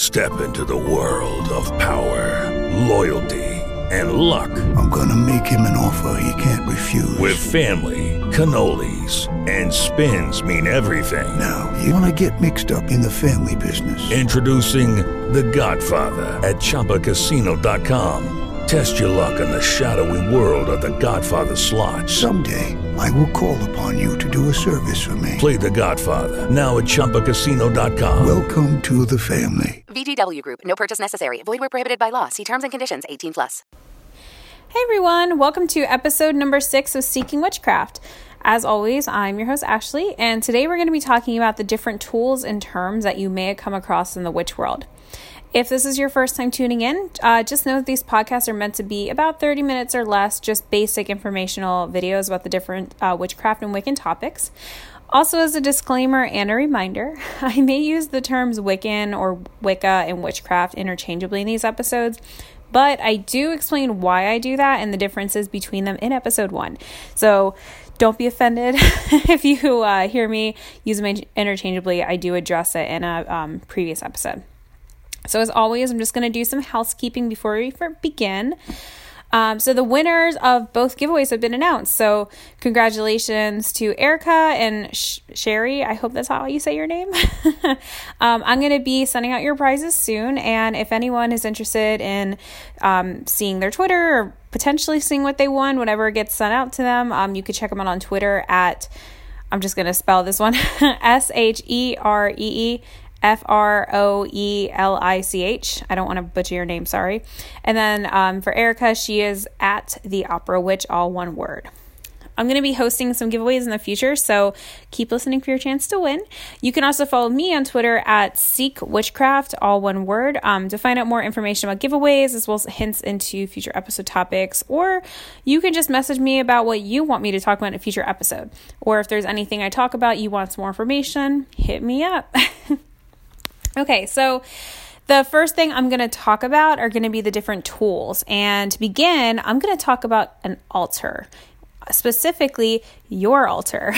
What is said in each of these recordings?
Step into the world of power, loyalty, and luck. I'm gonna make him an offer he can't refuse. With family, cannolis, and spins mean everything. Now, you wanna get mixed up in the family business. Introducing The Godfather at ChumbaCasino.com. Test your luck in the shadowy world of The Godfather slot. Someday, I will call upon you to do a service for me. Play The Godfather now at ChumbaCasino.com. Welcome to the family. VGW Group. No purchase necessary. Void where prohibited by law. See terms and conditions. 18+. Hey everyone, welcome to episode number 6 of Seeking Witchcraft. As always, I'm your host Ashley, and today we're going to be talking about the different tools and terms that you may have come across in the witch world. If this is your first time tuning in, just know that these podcasts are meant to be about 30 minutes or less, just basic informational videos about the different witchcraft and Wiccan topics. Also, as a disclaimer and a reminder, I may use the terms Wiccan or Wicca and witchcraft interchangeably in these episodes, but I do explain why I do that and the differences between them in episode 1. So don't be offended if you hear me use them interchangeably. I do address it in a previous episode. So as always, I'm just going to do some housekeeping before we begin. So the winners of both giveaways have been announced. So congratulations to Erica and Sherry. I hope that's how you say your name. I'm going to be sending out your prizes soon. And if anyone is interested in seeing their Twitter or potentially seeing what they won, whenever it gets sent out to them, you could check them out on Twitter at, I'm just going to spell this one, SHEREE. FROELICH. I don't want to butcher your name, sorry. And then for Erica, she is at the Opera Witch, all one word. I'm going to be hosting some giveaways in the future, so keep listening for your chance to win. You can also follow me on Twitter at Seek Witchcraft, all one word, to find out more information about giveaways as well as hints into future episode topics. Or you can just message me about what you want me to talk about in a future episode. Or if there's anything I talk about, you want some more information, hit me up. Okay, so the first thing I'm going to talk about are going to be the different tools. And to begin, I'm going to talk about an altar, specifically your altar.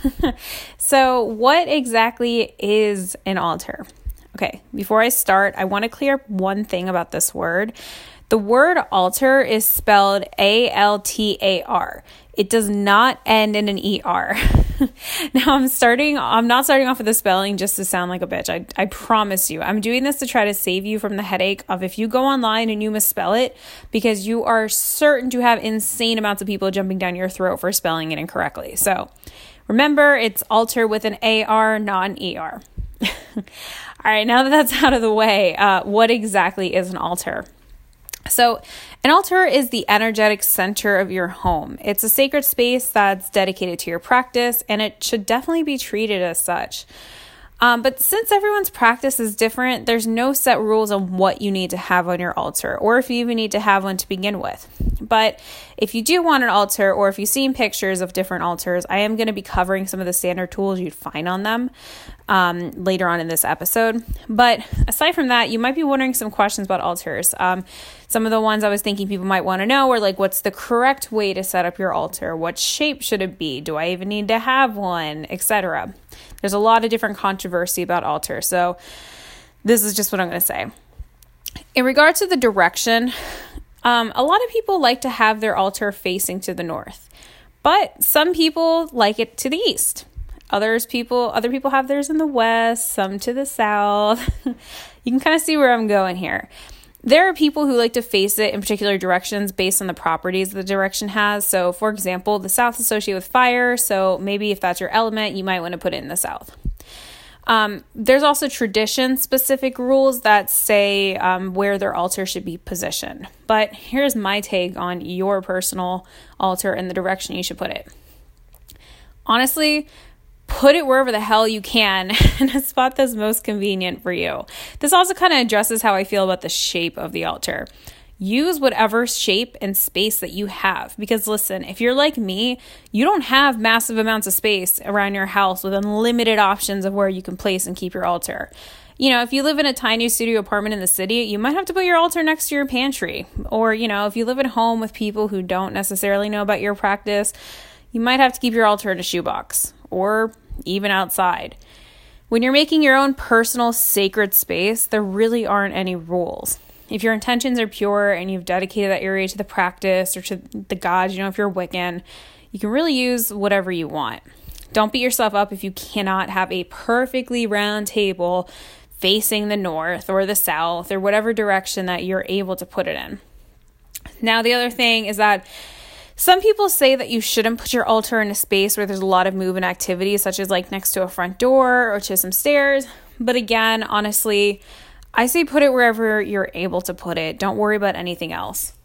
So what exactly is an altar? Okay, before I start, I want to clear up one thing about this word. The word altar is spelled ALTAR. It does not end in an ER. Now I'm not starting off with the spelling just to sound like a bitch. I promise you. I'm doing this to try to save you from the headache of if you go online and you misspell it, because you are certain to have insane amounts of people jumping down your throat for spelling it incorrectly. So remember, it's altar with an AR, not an ER. All right, now that that's out of the way, what exactly is an altar? So an altar is the energetic center of your home. It's a sacred space that's dedicated to your practice, and it should definitely be treated as such. But since everyone's practice is different, there's no set rules on what you need to have on your altar, or if you even need to have one to begin with. But if you do want an altar, or if you've seen pictures of different altars, I am going to be covering some of the standard tools you'd find on them later on in this episode. But aside from that, you might be wondering some questions about altars. Some of the ones I was thinking people might want to know were like, what's the correct way to set up your altar? What shape should it be? Do I even need to have one? Etc. There's a lot of different controversy about altars, so this is just what I'm going to say. In regards to the direction, a lot of people like to have their altar facing to the north, but some people like it to the east. Other people have theirs in the west, some to the south. You can kind of see where I'm going here. There are people who like to face it in particular directions based on the properties the direction has. So, for example, the south is associated with fire, so maybe if that's your element, you might want to put it in the south. There's also tradition-specific rules that say where their altar should be positioned. But here's my take on your personal altar and the direction you should put it. Honestly, put it wherever the hell you can in a spot that's most convenient for you. This also kind of addresses how I feel about the shape of the altar. Use whatever shape and space that you have. Because listen, if you're like me, you don't have massive amounts of space around your house with unlimited options of where you can place and keep your altar. You know, if you live in a tiny studio apartment in the city, you might have to put your altar next to your pantry. Or, you know, if you live at home with people who don't necessarily know about your practice, you might have to keep your altar in a shoebox or even outside. When you're making your own personal sacred space, there really aren't any rules. If your intentions are pure and you've dedicated that area to the practice or to the gods, if you're Wiccan, you can really use whatever you want. Don't beat yourself up if you cannot have a perfectly round table facing the north or the south or whatever direction that you're able to put it in. Now, the other thing is that some people say that you shouldn't put your altar in a space where there's a lot of movement activity, such as like next to a front door or to some stairs. But again, honestly, I say put it wherever you're able to put it. Don't worry about anything else.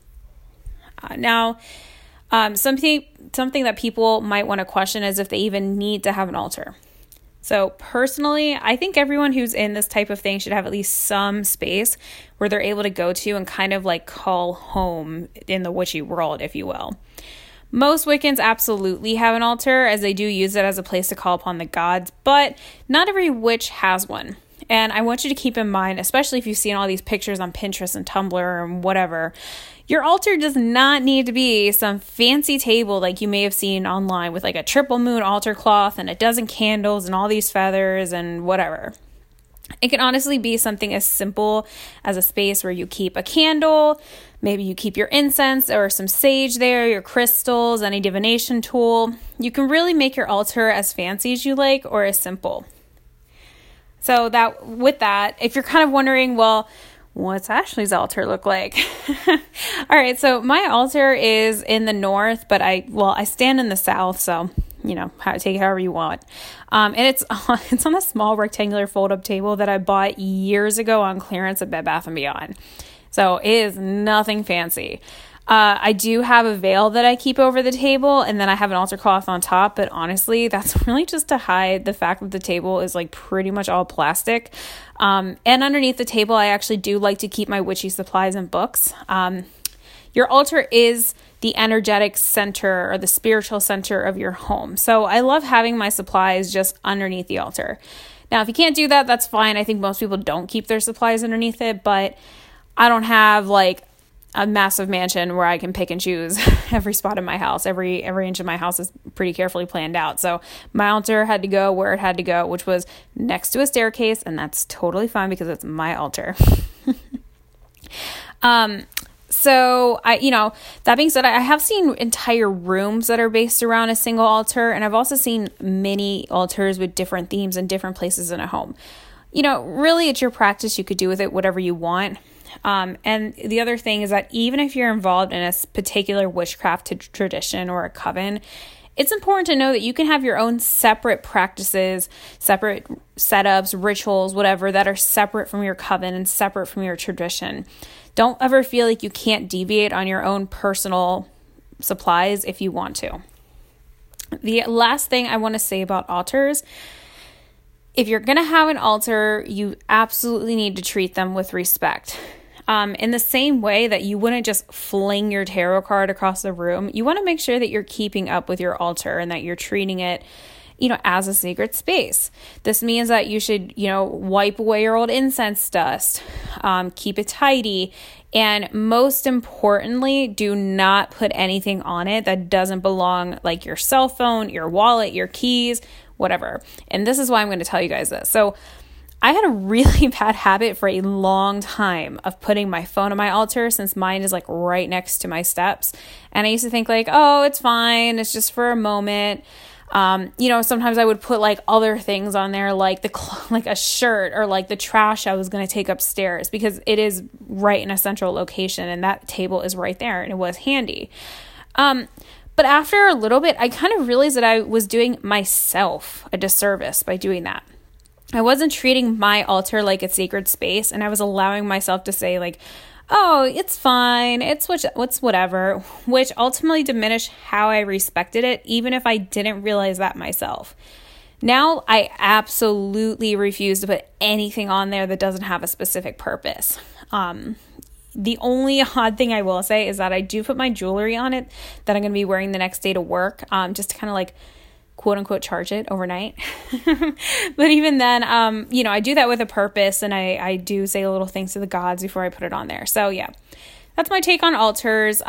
Something that people might want to question is if they even need to have an altar. So personally, I think everyone who's in this type of thing should have at least some space where they're able to go to and kind of like call home in the witchy world, if you will. Most Wiccans absolutely have an altar, as they do use it as a place to call upon the gods, but not every witch has one. And I want you to keep in mind, especially if you've seen all these pictures on Pinterest and Tumblr and whatever, your altar does not need to be some fancy table like you may have seen online with like a triple moon altar cloth and a dozen candles and all these feathers and whatever. It can honestly be something as simple as a space where you keep a candle, maybe you keep your incense or some sage there, your crystals, any divination tool. You can really make your altar as fancy as you like or as simple. So with that, if you're kind of wondering, well, what's Ashley's altar look like? All right, so my altar is in the north, but I stand in the south, so take it however you want. And it's on a small rectangular fold-up table that I bought years ago on clearance at Bed Bath & Beyond. So it is nothing fancy. I do have a veil that I keep over the table, and then I have an altar cloth on top, but honestly, that's really just to hide the fact that the table is like pretty much all plastic. And underneath the table, I actually do like to keep my witchy supplies and books. Your altar is the energetic center or the spiritual center of your home. So I love having my supplies just underneath the altar. Now, if you can't do that, that's fine. I think most people don't keep their supplies underneath it, but I don't have like a massive mansion where I can pick and choose every spot in my house. Every inch of my house is pretty carefully planned out. So my altar had to go where it had to go, which was next to a staircase, and that's totally fine because it's my altar. So that being said, I have seen entire rooms that are based around a single altar, and I've also seen many altars with different themes and different places in a home. Really it's your practice. You could do with it whatever you want. And the other thing is that even if you're involved in a particular witchcraft tradition or a coven, it's important to know that you can have your own separate practices, separate setups, rituals, whatever, that are separate from your coven and separate from your tradition. Don't ever feel like you can't deviate on your own personal supplies if you want to. The last thing I want to say about altars, if you're going to have an altar, you absolutely need to treat them with respect. In the same way that you wouldn't just fling your tarot card across the room, you want to make sure that you're keeping up with your altar and that you're treating it, as a sacred space. This means that you should, wipe away your old incense dust, keep it tidy, and most importantly, do not put anything on it that doesn't belong, like your cell phone, your wallet, your keys, whatever. And this is why I'm going to tell you guys this. So I had a really bad habit for a long time of putting my phone on my altar, since mine is like right next to my steps. And I used to think like, oh, it's fine. It's just for a moment. Sometimes I would put like other things on there, like like a shirt or like the trash I was going to take upstairs, because it is right in a central location and that table is right there and it was handy. But after a little bit, I kind of realized that I was doing myself a disservice by doing that. I wasn't treating my altar like a sacred space, and I was allowing myself to say like, oh, it's fine, it's whatever, which ultimately diminished how I respected it, even if I didn't realize that myself. Now, I absolutely refuse to put anything on there that doesn't have a specific purpose. The only odd thing I will say is that I do put my jewelry on it that I'm going to be wearing the next day to work, just to kind of like quote unquote charge it overnight. But even then, I do that with a purpose, and I do say little things to the gods before I put it on there. So yeah, that's my take on altars.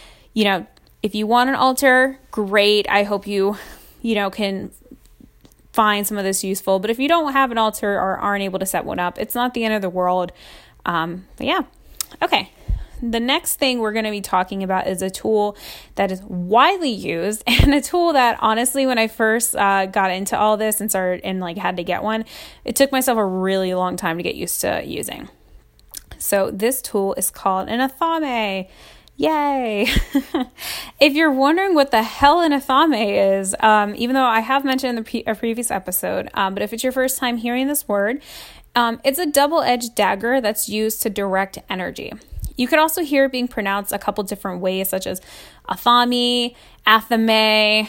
If you want an altar, great. I hope you, can find some of this useful. But if you don't have an altar or aren't able to set one up, it's not the end of the world. But yeah. Okay. The next thing we're going to be talking about is a tool that is widely used, and a tool that honestly, when I first got into all this and started and had to get one, it took myself a really long time to get used to using. So this tool is called an athame. Yay! If you're wondering what the hell an athame is, even though I have mentioned in a previous episode, but if it's your first time hearing this word, it's a double-edged dagger that's used to direct energy. You could also hear it being pronounced a couple different ways, such as athame, athame.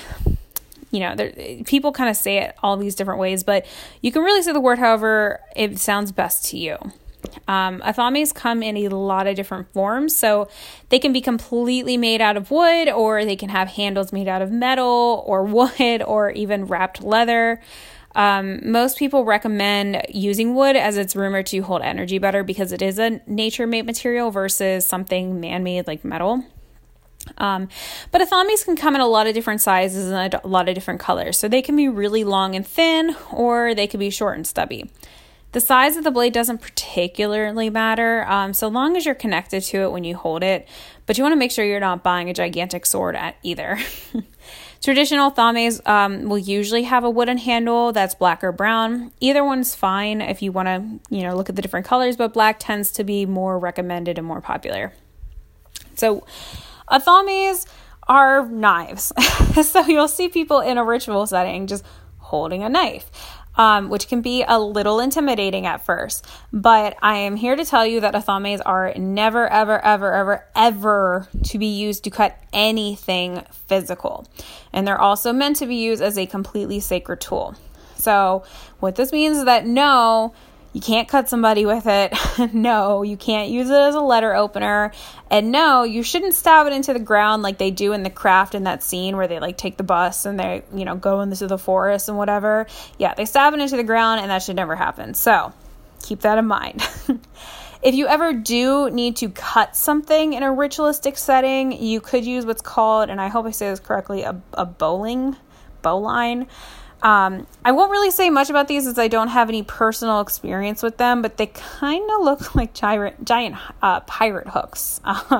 People kind of say it all these different ways, but you can really say the word however it sounds best to you. Athames come in a lot of different forms, so they can be completely made out of wood, or they can have handles made out of metal or wood or even wrapped leather. Most people recommend using wood as it's rumored to hold energy better because it is a nature-made material versus something man-made like metal. But athames can come in a lot of different sizes and a lot of different colors. So they can be really long and thin, or they can be short and stubby. The size of the blade doesn't particularly matter, so long as you're connected to it when you hold it, but you want to make sure you're not buying a gigantic sword either. Traditional athames will usually have a wooden handle that's black or brown. Either one's fine if you want to, look at the different colors, but black tends to be more recommended and more popular. So athames are knives. So you'll see people in a ritual setting just holding a knife. Which can be a little intimidating at first. But I am here to tell you that athames are never, ever, ever, ever, ever to be used to cut anything physical. And they're also meant to be used as a completely sacred tool. So what this means is that no, you can't cut somebody with it. No, you can't use it as a letter opener. And no, you shouldn't stab it into the ground like they do in The Craft in that scene where they take the bus and they, go into the forest and whatever. Yeah, they stab it into the ground and that should never happen. So keep that in mind. If you ever do need to cut something in a ritualistic setting, you could use what's called, and I hope I say this correctly, a bowline. I won't really say much about these as I don't have any personal experience with them, but they kind of look like giant pirate hooks.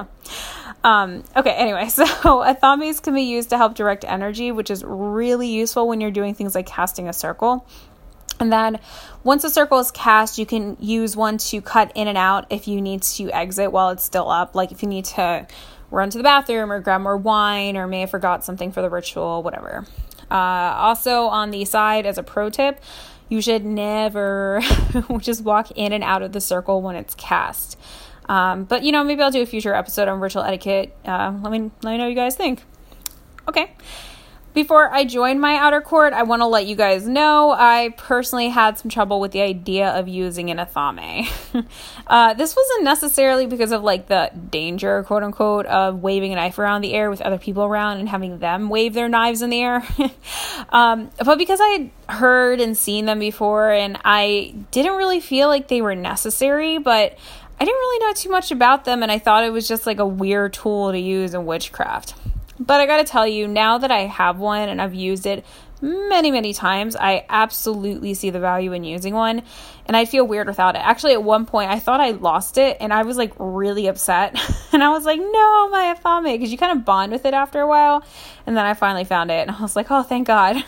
Okay, anyway, so athames can be used to help direct energy, which is really useful when you're doing things like casting a circle. And then once a circle is cast, you can use one to cut in and out if you need to exit while it's still up, like if you need to run to the bathroom or grab more wine or may have forgot something for the ritual, whatever. Also on the side, as a pro tip, you should never just walk in and out of the circle when it's cast. But maybe I'll do a future episode on ritual etiquette. Let me know what you guys think. Okay. Before I joined my outer court, I want to let you guys know I personally had some trouble with the idea of using an athame. This wasn't necessarily because of the danger, quote unquote, of waving a knife around the air with other people around and having them wave their knives in the air. But because I had heard and seen them before, and I didn't really feel like they were necessary, but I didn't really know too much about them, and I thought it was just a weird tool to use in witchcraft. But I gotta tell you, now that I have one and I've used it many, many times, I absolutely see the value in using one, and I feel weird without it. Actually, at one point, I thought I lost it, and I was really upset, and I was like, no, my athame, because you kind of bond with it after a while, and then I finally found it, and I was like, oh, thank God.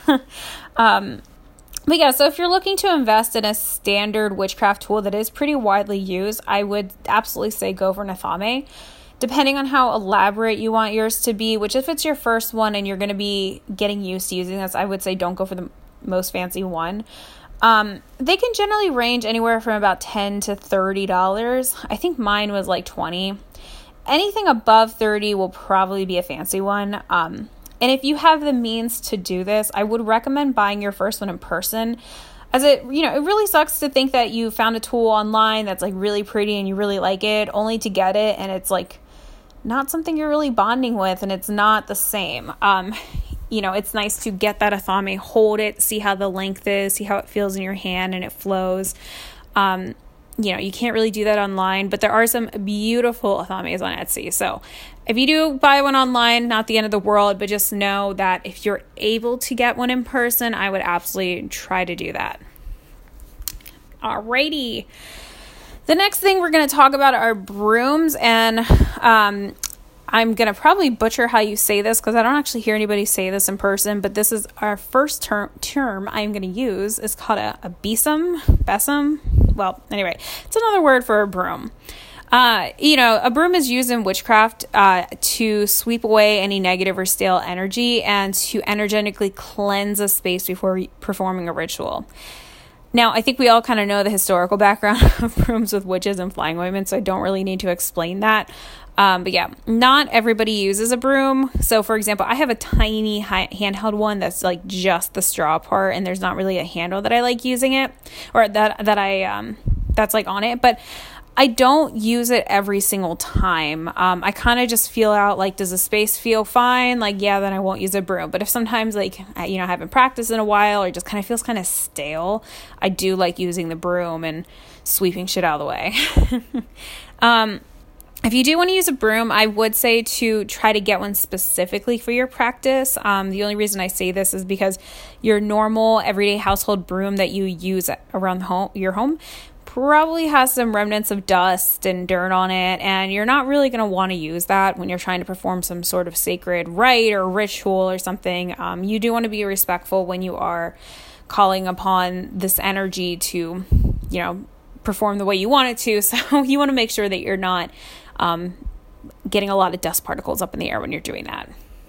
But yeah, so if you're looking to invest in a standard witchcraft tool that is pretty widely used, I would absolutely say go for an athame. Depending on how elaborate you want yours to be, which if it's your first one and you're going to be getting used to using this, I would say don't go for the most fancy one. They can generally range anywhere from about $10 to $30. I think mine was $20. Anything above $30 will probably be a fancy one. And if you have the means to do this, I would recommend buying your first one in person. As it really sucks to think that you found a tool online that's really pretty and you really like it, only to get it and it's not something you're really bonding with, and it's not the same. It's nice to get that athame, hold it, see how the length is, see how it feels in your hand and it flows. you can't really do that online, but there are some beautiful athame on Etsy. So if you do buy one online, not the end of the world, but just know that if you're able to get one in person, I would absolutely try to do that. Alrighty. The next thing we're going to talk about are brooms, and I'm going to probably butcher how you say this because I don't actually hear anybody say this in person, but this is our first term I'm going to use. It's called a besom. Well, anyway, it's another word for a broom. A broom is used in witchcraft to sweep away any negative or stale energy and to energetically cleanse a space before performing a ritual. Now, I think we all kind of know the historical background of brooms with witches and flying women, so I don't really need to explain that. But yeah, not everybody uses a broom. So for example, I have a tiny handheld one that's like just the straw part, and there's not really a handle that I like using it, or that's like on it, but I don't use it every single time. I kind of just feel out like, does the space feel fine? Like, yeah, then I won't use a broom. But if sometimes I haven't practiced in a while or just kind of feels kind of stale, I do like using the broom and sweeping shit out of the way. If you do want to use a broom, I would say to try to get one specifically for your practice. The only reason I say this is because your normal everyday household broom that you use around your home probably has some remnants of dust and dirt on it, and you're not really going to want to use that when you're trying to perform some sort of sacred rite or ritual or something. You do want to be respectful when you are calling upon this energy to, perform the way you want it to. So you want to make sure that you're not getting a lot of dust particles up in the air when you're doing that.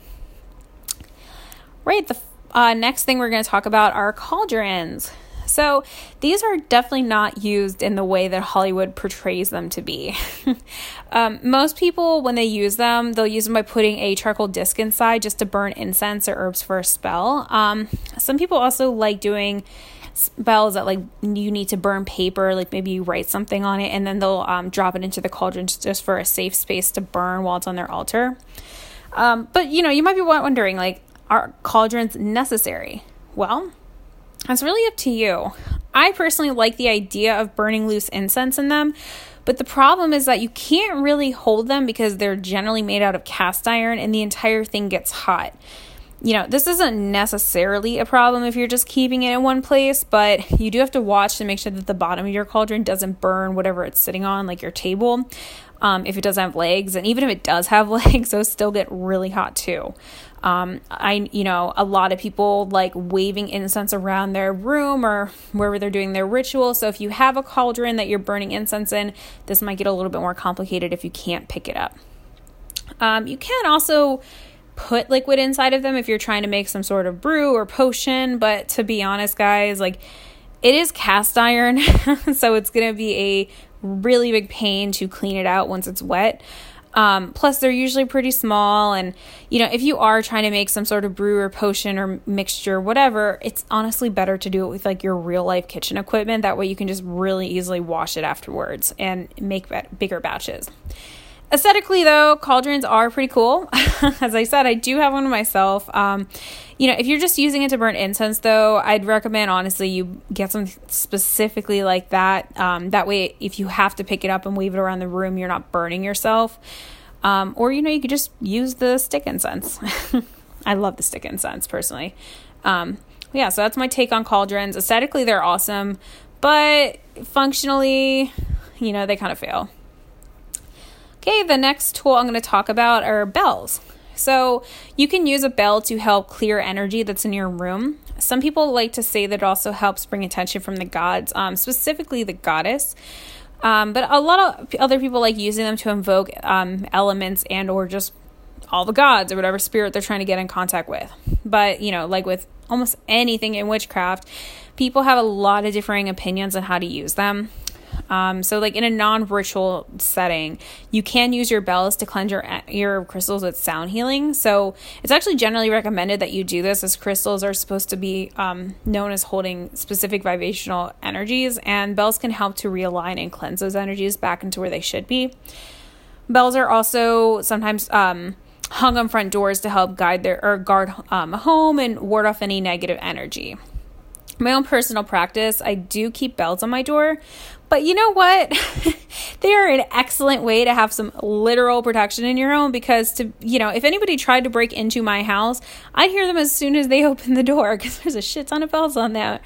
Right, the next thing we're going to talk about are cauldrons. So these are definitely not used in the way that Hollywood portrays them to be. Most people, when they use them, they'll use them by putting a charcoal disc inside just to burn incense or herbs for a spell. Some people also like doing spells that like you need to burn paper, like maybe you write something on it and then they'll drop it into the cauldron just for a safe space to burn while it's on their altar. But you might be wondering, like, are cauldrons necessary? Well, that's really up to you. I personally like the idea of burning loose incense in them, but the problem is that you can't really hold them because they're generally made out of cast iron and the entire thing gets hot. This isn't necessarily a problem if you're just keeping it in one place, but you do have to watch to make sure that the bottom of your cauldron doesn't burn whatever it's sitting on, like your table, if it doesn't have legs. And even if it does have legs, those still get really hot too. A lot of people like waving incense around their room or wherever they're doing their ritual. So if you have a cauldron that you're burning incense in, this might get a little bit more complicated if you can't pick it up. You can also put liquid inside of them if you're trying to make some sort of brew or potion. But to be honest, guys, like, it is cast iron, so it's going to be a really big pain to clean it out once it's wet. Plus they're usually pretty small, and if you are trying to make some sort of brew or potion or mixture, whatever, it's honestly better to do it with like your real life kitchen equipment. That way you can just really easily wash it afterwards and make bigger batches. Aesthetically, though, cauldrons are pretty cool. As I said, I do have one myself. If you're just using it to burn incense, though, I'd recommend, honestly, you get something specifically like that. That way, if you have to pick it up and wave it around the room, you're not burning yourself. Or, you could just use the stick incense. I love the stick incense, personally. So that's my take on cauldrons. Aesthetically, they're awesome. But functionally, they kind of fail. Okay, the next tool I'm going to talk about are bells. So you can use a bell to help clear energy that's in your room. Some people like to say that it also helps bring attention from the gods, specifically the goddess. But a lot of other people like using them to invoke elements and or just all the gods or whatever spirit they're trying to get in contact with. But, like with almost anything in witchcraft, people have a lot of differing opinions on how to use them. So like in a non-ritual setting, you can use your bells to cleanse your crystals with sound healing. So it's actually generally recommended that you do this, as crystals are supposed to be known as holding specific vibrational energies, and bells can help to realign and cleanse those energies back into where they should be. Bells are also sometimes hung on front doors to help guard a home and ward off any negative energy. my own personal practice, I do keep bells on my door, but you know what? They are an excellent way to have some literal protection in your home, because if anybody tried to break into my house, I'd hear them as soon as they open the door, because there's a shit ton of bells on there.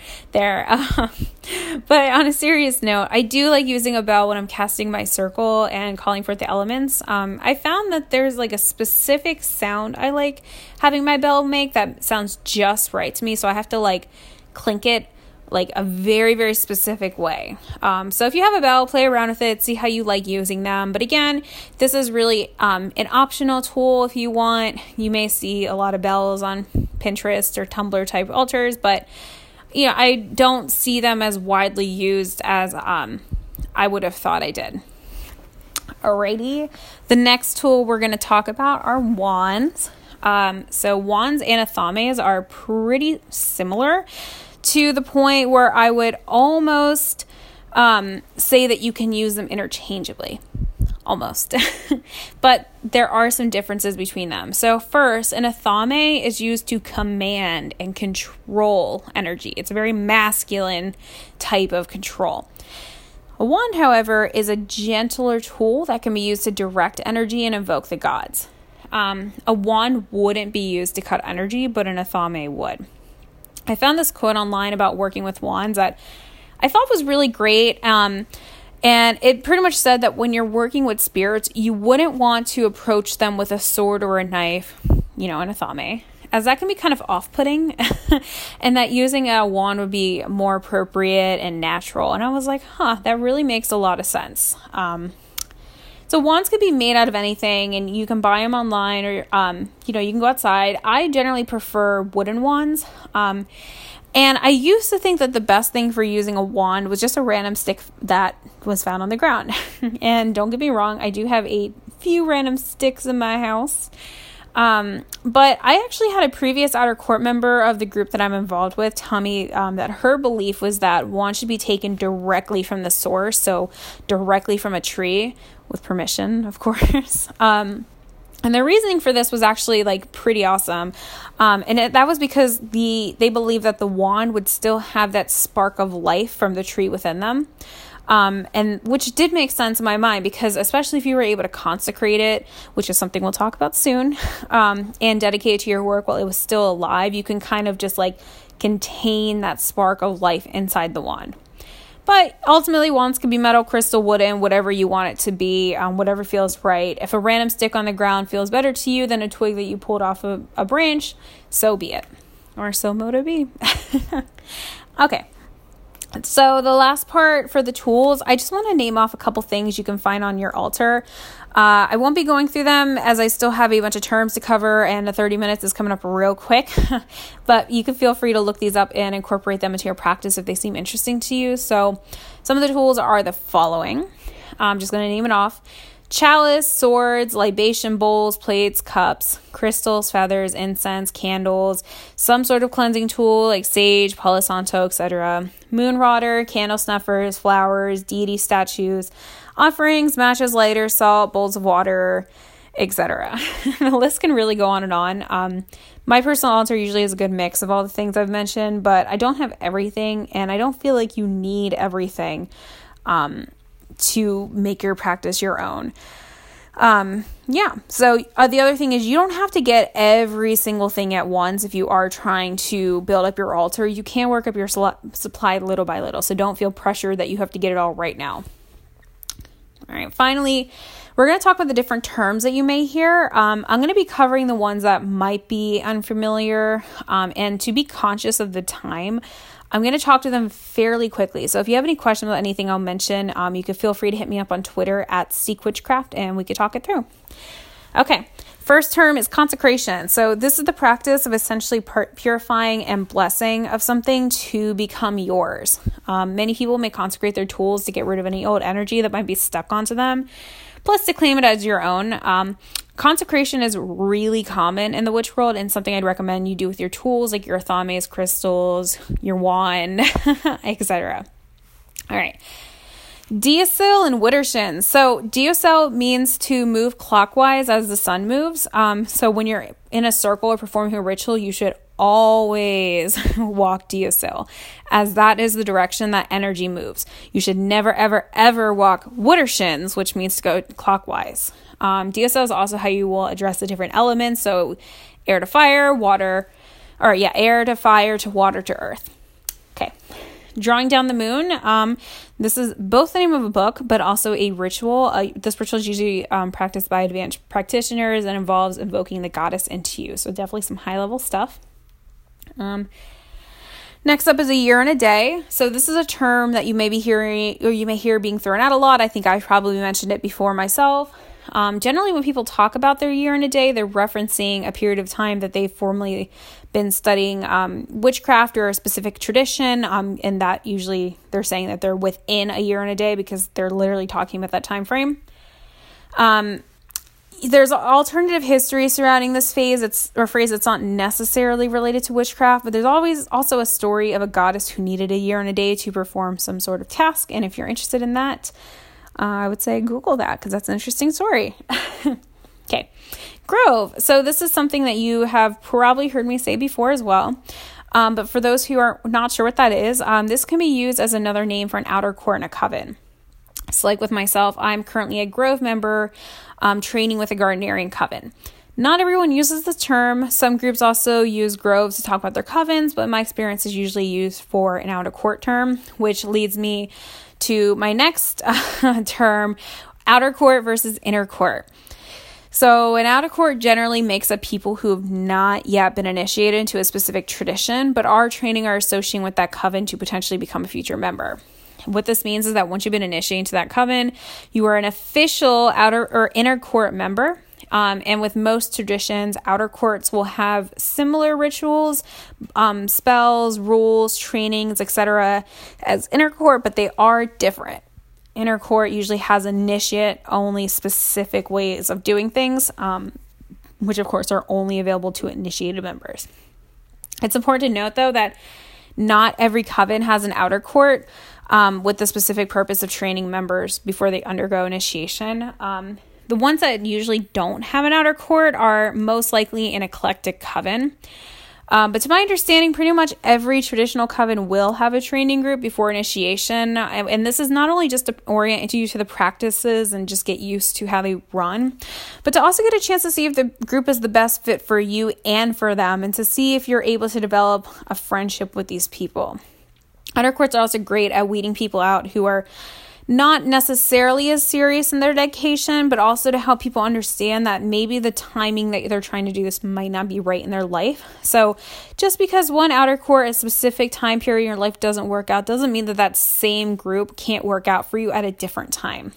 But on a serious note, I do like using a bell when I'm casting my circle and calling forth the elements. I found that there's like a specific sound I like having my bell make that sounds just right to me, so I have to like clink it like a very, very specific way. So if you have a bell, play around with it, see how you like using them. But again, this is really an optional tool if you want. You may see a lot of bells on Pinterest or Tumblr type altars, but I don't see them as widely used as I would have thought I did. Alrighty, the next tool we're going to talk about are wands. So wands and athames are pretty similar, to the point where I would almost say that you can use them interchangeably. Almost. But there are some differences between them. So first, an athame is used to command and control energy. It's a very masculine type of control. A wand, however, is a gentler tool that can be used to direct energy and invoke the gods. A wand wouldn't be used to cut energy, but an athame would. I found this quote online about working with wands that I thought was really great. And it pretty much said that when you're working with spirits, you wouldn't want to approach them with a sword or a knife, an athame, as that can be kind of off-putting, and that using a wand would be more appropriate and natural. And I was like, that really makes a lot of sense. So wands could be made out of anything, and you can buy them online, or, you can go outside. I generally prefer wooden wands. And I used to think that the best thing for using a wand was just a random stick that was found on the ground. And don't get me wrong, I do have a few random sticks in my house. But I actually had a previous outer court member of the group that I'm involved with tell me that her belief was that wands should be taken directly from the source, so directly from a tree, with permission, of course. And the reasoning for this was actually like pretty awesome. That was because they believed that the wand would still have that spark of life from the tree within them. And which did make sense in my mind, because especially if you were able to consecrate it, which is something we'll talk about soon, and dedicate it to your work while it was still alive, you can kind of just like contain that spark of life inside the wand. But ultimately, wands can be metal, crystal, wooden, whatever you want it to be, whatever feels right. If a random stick on the ground feels better to you than a twig that you pulled off a branch, so be it. Or so mote it be. Okay. So the last part for the tools, I just want to name off a couple things you can find on your altar. I won't be going through them, as I still have a bunch of terms to cover, and the 30 minutes is coming up real quick. But you can feel free to look these up and incorporate them into your practice if they seem interesting to you. So some of the tools are the following. I'm just going to name it off. Chalice, swords, libation bowls, plates, cups, crystals, feathers, incense, candles, some sort of cleansing tool like sage, Palo Santo, etc., moon rotter, candle snuffers, flowers, deity statues, offerings, matches, lighters, salt, bowls of water, etc. The list can really go on and on. My personal altar usually is a good mix of all the things I've mentioned, but I don't have everything, and I don't feel like you need everything to make your practice your own. So the other thing is, you don't have to get every single thing at once if you are trying to build up your altar. You can work up your supply little by little, so don't feel pressure that you have to get it all right now. All right, finally, we're going to talk about the different terms that you may hear. I'm going to be covering the ones that might be unfamiliar, and to be conscious of the time, I'm going to talk to them fairly quickly. So if you have any questions about anything I'll mention, you can feel free to hit me up on Twitter at SeekWitchcraft, and we could talk it through. Okay, first term is consecration. So this is the practice of essentially purifying and blessing of something to become yours. Many people may consecrate their tools to get rid of any old energy that might be stuck onto them, plus to claim it as your own. Consecration is really common in the witch world, and something I'd recommend you do with your tools, like your athames, crystals, your wand, etc. All right. Deosil and Widdershins. So Deosil means to move clockwise as the sun moves. So when you're in a circle or performing a ritual, you should always walk Deosil, as that is the direction that energy moves. You should never, ever, ever walk Wuttershins, which means to go clockwise. Deosil is also how you will address the different elements. So air to fire, air to fire to water to earth. Okay. Drawing down the moon. This is both the name of a book, but also a ritual. This ritual is usually practiced by advanced practitioners and involves invoking the goddess into you. So definitely some high level stuff. Next up is a year and a day. So this is a term that you may be hearing, or you may hear being thrown out a lot. I think I've probably mentioned it before myself. Generally, when people talk about their year and a day, they're referencing a period of time that they've formerly been studying witchcraft or a specific tradition, and that usually they're saying that they're within a year and a day because they're literally talking about that time frame. There's alternative history surrounding this phrase. It's not necessarily related to witchcraft, but there's always also a story of a goddess who needed a year and a day to perform some sort of task. And if you're interested in that, I would say Google that because that's an interesting story. Okay. Grove. So this is something that you have probably heard me say before as well. But for those who are not sure what that is, this can be used as another name for an outer court and a coven. So like with myself, I'm currently a Grove member training with a Gardnerian coven. Not everyone uses the term. Some groups also use groves to talk about their covens, but my experience is usually used for an outer court term, which leads me to my next term, outer court versus inner court. So an outer court generally makes up people who have not yet been initiated into a specific tradition, but are training or associating with that coven to potentially become a future member. What this means is that once you've been initiated into that coven, you are an official outer or inner court member. And with most traditions, outer courts will have similar rituals, spells, rules, trainings, etc. as inner court, but they are different. Inner court usually has initiate-only specific ways of doing things, which of course are only available to initiated members. It's important to note, though, that not every coven has an outer court with the specific purpose of training members before they undergo initiation. The ones that usually don't have an outer court are most likely an eclectic coven. But to my understanding, pretty much every traditional coven will have a training group before initiation. And this is not only just to orient you to the practices and just get used to how they run, but to also get a chance to see if the group is the best fit for you and for them, and to see if you're able to develop a friendship with these people. Outer courts are also great at weeding people out who are not necessarily as serious in their dedication, but also to help people understand that maybe the timing that they're trying to do this might not be right in their life. So just because one outer court at a specific time period in your life doesn't work out, doesn't mean that that same group can't work out for you at a different time.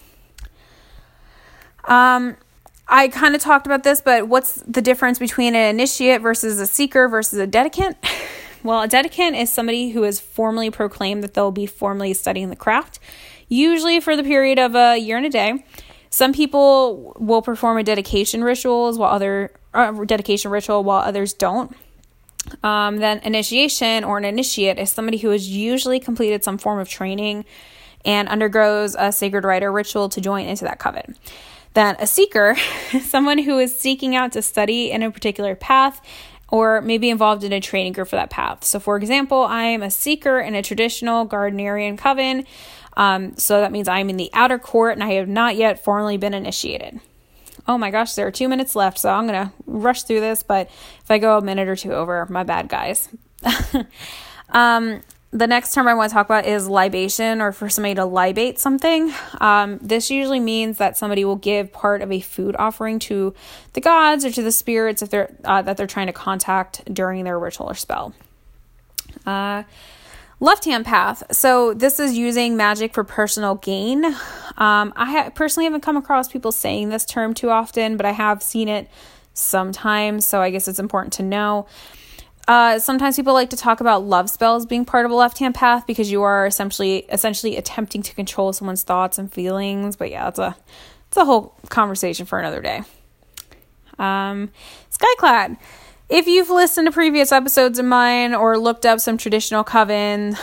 I kind of talked about this, but what's the difference between an initiate versus a seeker versus a dedicant? Well, a dedicant is somebody who has formally proclaimed that they'll be formally studying the craft, usually for the period of a year and a day. Some people will perform a dedication ritual while others don't. Then initiation or an initiate is somebody who has usually completed some form of training and undergoes a sacred rite or ritual to join into that coven. Then a seeker is someone who is seeking out to study in a particular path or maybe involved in a training group for that path. So for example, I am a seeker in a traditional Gardnerian coven. So that means I'm in the outer court and I have not yet formally been initiated. Oh my gosh, there are 2 minutes left, so I'm going to rush through this, but if I go a minute or two over, my bad, guys. The next term I want to talk about is libation, or for somebody to libate something. This usually means that somebody will give part of a food offering to the gods or to the spirits if they're that they're trying to contact during their ritual or spell. Left-hand path. So this is using magic for personal gain. I personally haven't come across people saying this term too often, but I have seen it sometimes, so I guess it's important to know. Sometimes people like to talk about love spells being part of a left-hand path because you are essentially attempting to control someone's thoughts and feelings. But yeah, it's a whole conversation for another day. Skyclad. If you've listened to previous episodes of mine or looked up some traditional coven,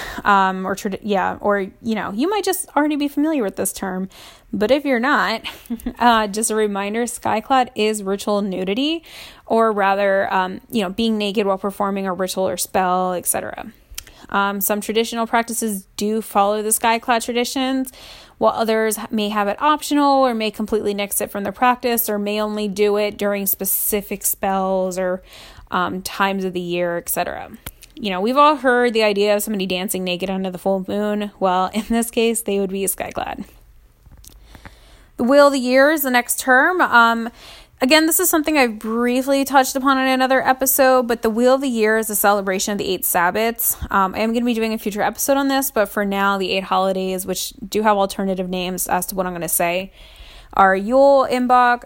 you might just already be familiar with this term. But if you're not, just a reminder, skyclad is ritual nudity, or rather, being naked while performing a ritual or spell, etc. Some traditional practices do follow the skyclad traditions, while others may have it optional or may completely nix it from the practice, or may only do it during specific spells or times of the year, etc. We've all heard the idea of somebody dancing naked under the full moon. Well, in this case, they would be skyclad. The Wheel of the Year is the next term. Again, this is something I've briefly touched upon in another episode, but the Wheel of the Year is a celebration of the 8 Sabbats. I am going to be doing a future episode on this, but for now, the 8 holidays, which do have alternative names as to what I'm going to say, are Yule, Imbolc,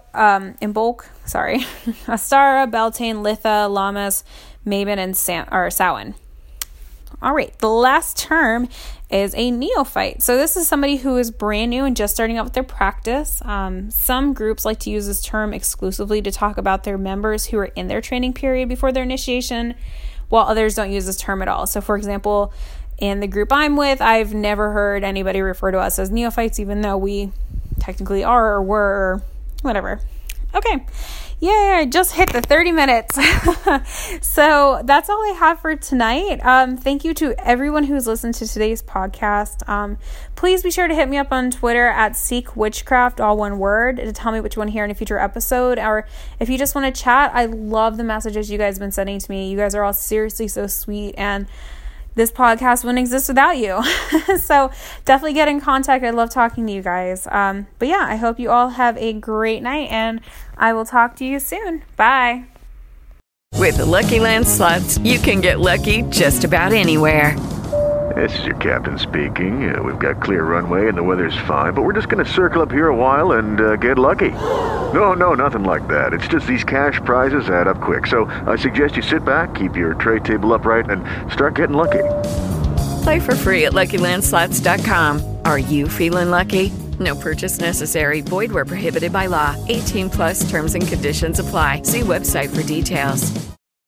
Ostara, Beltane, Litha, Lammas, Mabon, and Samhain. All right, the last term is a neophyte. So this is somebody who is brand new and just starting out with their practice. Some groups like to use this term exclusively to talk about their members who are in their training period before their initiation, while others don't use this term at all. So for example, in the group I'm with, I've never heard anybody refer to us as neophytes, even though we technically are or were or whatever. Okay. Yay, I just hit the 30 minutes. So that's all I have for tonight. Thank you to everyone who's listened to today's podcast. Please be sure to hit me up on Twitter at SeekWitchcraft, all one word, to tell me what you want to hear in a future episode. Or if you just want to chat, I love the messages you guys have been sending to me. You guys are all seriously so sweet, and this podcast wouldn't exist without you. So definitely get in contact. I love talking to you guys. But yeah, I hope you all have a great night, and I will talk to you soon. Bye. With the Lucky Land Slots, you can get lucky just about anywhere. This is your captain speaking. We've got clear runway and the weather's fine, but we're just going to circle up here a while and get lucky. No, nothing like that. It's just these cash prizes add up quick. So I suggest you sit back, keep your tray table upright, and start getting lucky. Play for free at LuckyLandSlots.com. Are you feeling lucky? No purchase necessary. Void where prohibited by law. 18+ terms and conditions apply. See website for details.